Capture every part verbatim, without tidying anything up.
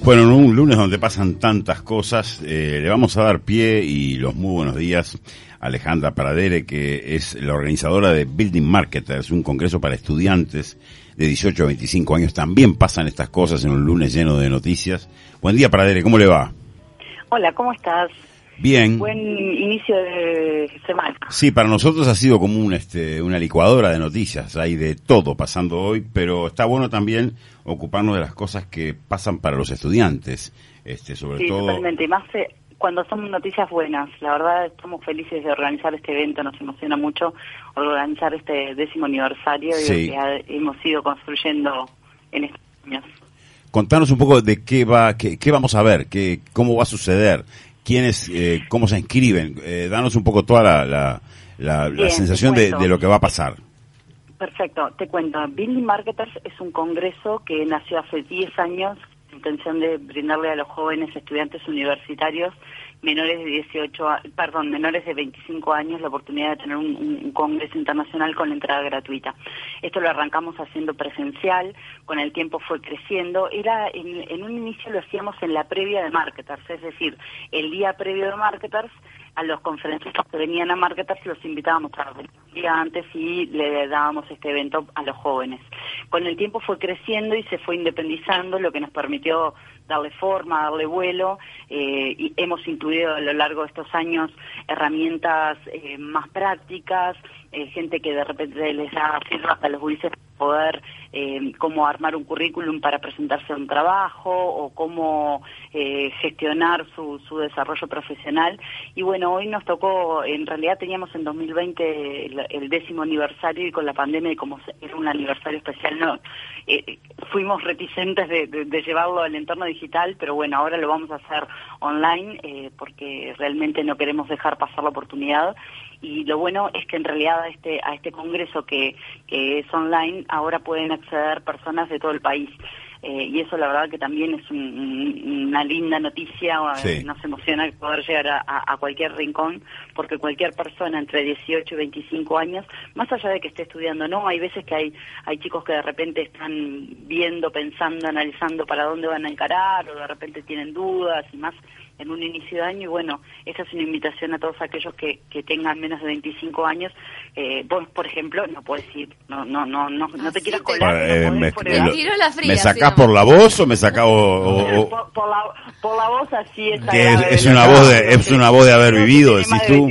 Bueno, en un lunes donde pasan tantas cosas, eh, le vamos a dar pie y los muy buenos días a Alejandra Pradere, que es la organizadora de Building Marketers, un congreso para estudiantes de dieciocho a veinticinco años. También pasan estas cosas en un lunes lleno de noticias. Buen día, Pradere, ¿cómo le va? Hola, ¿cómo estás? Bien. Buen inicio de semana. Sí, para nosotros ha sido como un, este, una licuadora de noticias. Hay de todo pasando hoy, pero está bueno también ocuparnos de las cosas que pasan para los estudiantes, este, sobre sí, todo. Sí, totalmente. Y más eh, cuando son noticias buenas. La verdad, estamos felices de organizar este evento. Nos emociona mucho organizar este décimo aniversario Sí. que ha, hemos ido construyendo en estos años. Contanos un poco de qué va, qué, qué vamos a ver, qué, cómo va a suceder. ¿Quiénes, eh, cómo se inscriben? Eh, danos un poco toda la, la, la, Bien, la sensación de, de lo que va a pasar. Perfecto, te cuento. Building Marketers es un congreso que nació hace diez años con la intención de brindarle a los jóvenes estudiantes universitarios menores de dieciocho, perdón, menores de veinticinco años la oportunidad de tener un, un, un congreso internacional con entrada gratuita. Esto lo arrancamos haciendo presencial, con el tiempo fue creciendo. Era en, en un inicio lo hacíamos en la previa de Marketers, es decir, el día previo de Marketers, a los conferencistas que venían a Marketers los invitábamos a los días antes y le dábamos este evento a los jóvenes. Con el tiempo fue creciendo y se fue independizando, lo que nos permitió darle forma, darle vuelo, eh, y hemos incluido a lo largo de estos años herramientas eh, más prácticas, eh, gente que de repente les da feedback a los gurises poder eh, cómo armar un currículum para presentarse a un trabajo o cómo eh, gestionar su, su desarrollo profesional. Y bueno, hoy nos tocó, en realidad teníamos en dos mil veinte el, el décimo aniversario y con la pandemia, y como era un aniversario especial, no eh, fuimos reticentes de, de, de llevarlo al entorno digital, pero bueno, ahora lo vamos a hacer online eh, porque realmente no queremos dejar pasar la oportunidad. Y lo bueno es que en realidad a este a este congreso que, que es online, ahora pueden acceder personas de todo el país. Eh, y eso la verdad que también es un, un, una linda noticia. Sí. Nos emociona poder llegar a, a, a cualquier rincón, porque cualquier persona entre dieciocho y veinticinco años, más allá de que esté estudiando, no, hay veces que hay hay chicos que de repente están viendo, pensando, analizando para dónde van a encarar, o de repente tienen dudas y más en un inicio de año. Y bueno, esta es una invitación a todos aquellos que, que tengan menos de veinticinco años. Eh, vos, por ejemplo, no podés ir, no no no no, no te quieras colar. Eh, no me, por me, el... lo, ¿Me sacás sí, por la voz o me sacás o, o, o... Por, por, la, por la voz así es. Que es, es una voz de es una voz de haber vivido, decís tú.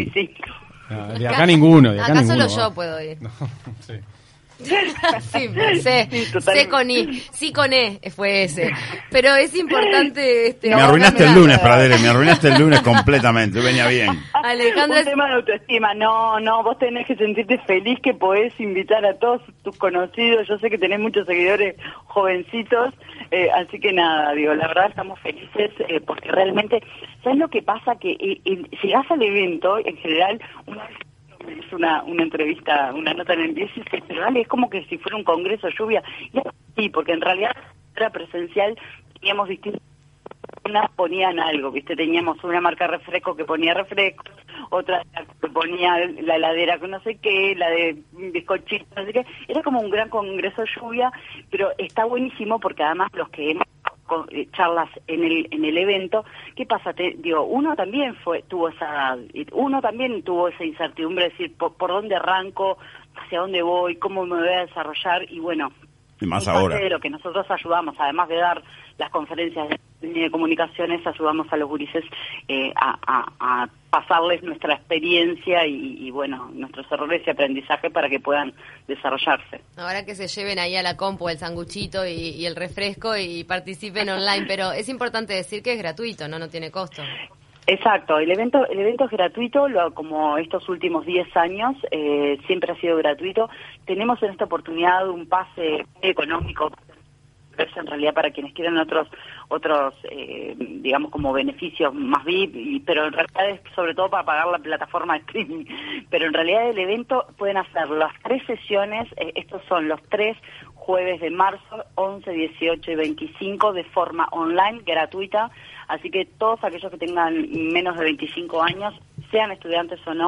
No, de acá ninguno, de acá, acá ninguno, solo ¿no? yo puedo ir. No, sí. Sí, sé, sí, sé con I, sí con E fue ese. Pero es importante... Este, me arruinaste el lunes, Pradere, me arruinaste el lunes completamente, venía bien. Alejandra, un tema de autoestima, no, no, vos tenés que sentirte feliz que podés invitar a todos tus conocidos. Yo sé que tenés muchos seguidores jovencitos, eh, así que nada, digo, la verdad estamos felices eh, porque realmente, ¿sabes lo que pasa? Que eh, eh, llegás al evento, en general, una vez es una una entrevista, una nota en el diez, pero vale, es como que si fuera un congreso lluvia. Y sí, porque en realidad era presencial, teníamos distintas, unas ponían algo, ¿viste? Teníamos una marca de refresco que ponía refrescos, otra que ponía la heladera con no sé qué, la de bizcochitos, no sé qué. Era como un gran congreso lluvia, pero está buenísimo porque además los que hemos charlas en el en el evento, ¿qué pasa? Te digo, uno también fue tuvo esa uno también tuvo esa incertidumbre de decir por, por dónde arranco, hacia dónde voy, cómo me voy a desarrollar. Y bueno, y más parte ahora de lo que nosotros ayudamos, además de dar las conferencias de comunicaciones, ayudamos a los gurises eh, a, a, a pasarles nuestra experiencia y, y bueno, nuestros errores y aprendizaje para que puedan desarrollarse. Ahora que se lleven ahí a la compu el sanguchito y, y el refresco y participen online, pero es importante decir que es gratuito, no no tiene costo. Exacto, el evento el evento es gratuito, lo, como estos últimos diez años, eh, siempre ha sido gratuito. Tenemos en esta oportunidad un pase económico, en realidad para quienes quieran otros, otros eh, digamos como beneficios más V I P, y, pero en realidad es sobre todo para pagar la plataforma de streaming. Pero en realidad el evento pueden hacer las tres sesiones, eh, estos son los tres jueves de marzo, once, dieciocho y veinticinco, de forma online, gratuita. Así que todos aquellos que tengan menos de veinticinco años, sean estudiantes o no,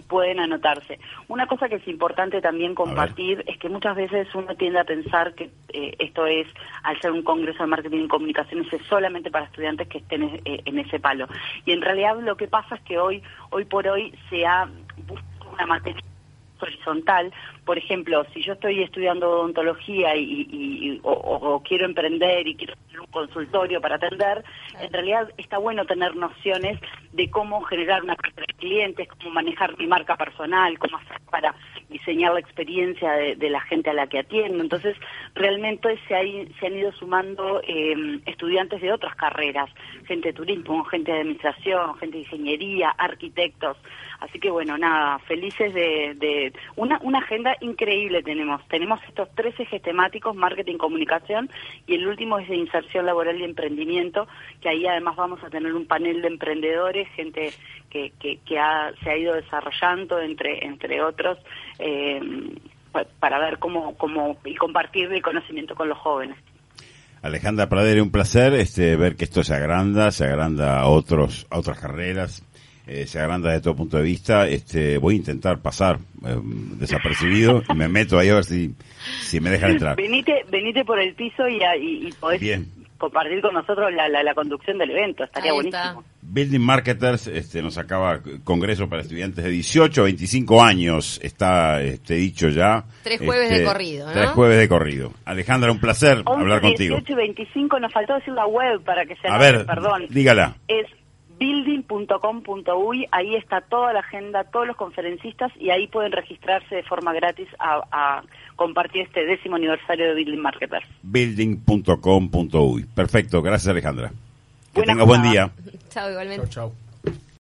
pueden anotarse. Una cosa que es importante también compartir es que muchas veces uno tiende a pensar que eh, esto es, al ser un congreso de marketing y comunicaciones, es solamente para estudiantes que estén eh, en ese palo. Y en realidad lo que pasa es que hoy, hoy por hoy se ha buscado una materia horizontal. Por ejemplo, si yo estoy estudiando odontología y, y, y o, o quiero emprender y quiero tener un consultorio para atender, en realidad está bueno tener nociones de cómo generar una cartera de clientes, cómo manejar mi marca personal, cómo hacer para diseñar la experiencia de, de la gente a la que atiendo. Entonces, realmente se, hay, se han ido sumando eh, estudiantes de otras carreras, gente de turismo, gente de administración, gente de ingeniería, arquitectos. Así que bueno, nada, felices de, de una, una agenda increíble tenemos. Tenemos estos tres ejes temáticos, marketing, comunicación, y el último es de inserción laboral y emprendimiento, que ahí además vamos a tener un panel de emprendedores, gente que, que, que ha, se ha ido desarrollando, entre, entre otros, eh, para ver cómo, cómo y compartir el conocimiento con los jóvenes. Alejandra Pradere, un placer este, ver que esto se agranda, se agranda a, otros, a otras carreras. Eh, se agranda desde todo punto de vista. Este, voy a intentar pasar eh, desapercibido y me meto ahí a ver si, si me dejan entrar. Venite, venite por el piso y, y, y podés Bien. compartir con nosotros la, la, la conducción del evento, estaría Ahí buenísimo. está. Building Marketers este, nos acaba congreso para estudiantes de dieciocho a veinticinco años, está este, dicho ya. Tres jueves este, de corrido, ¿no? Tres jueves de corrido. Alejandra, un placer once, hablar contigo. dieciocho y veinticinco, nos faltó decir la web para que se A anote, ver, perdón. dígala. Es building punto com punto uy, ahí está toda la agenda, todos los conferencistas, y ahí pueden registrarse de forma gratis a, a compartir este décimo aniversario de Building Marketers. building punto com punto uy. Perfecto, gracias Alejandra. Que Buena tengas buen jornada. día. Chao, igualmente. Chau, chau.